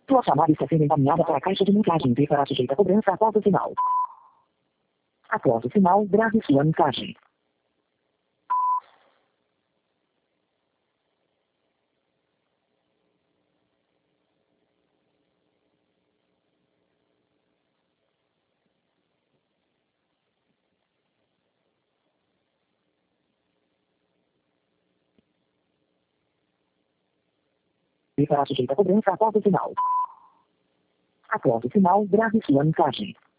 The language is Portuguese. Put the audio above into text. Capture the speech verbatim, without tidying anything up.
Tua chamada está sendo encaminhada para a caixa de mensagem e será sujeita a cobrança após o sinal. Após o sinal, grave sua mensagem. E será sujeita a cobrança após o sinal. Após o sinal, grave sua mensagem.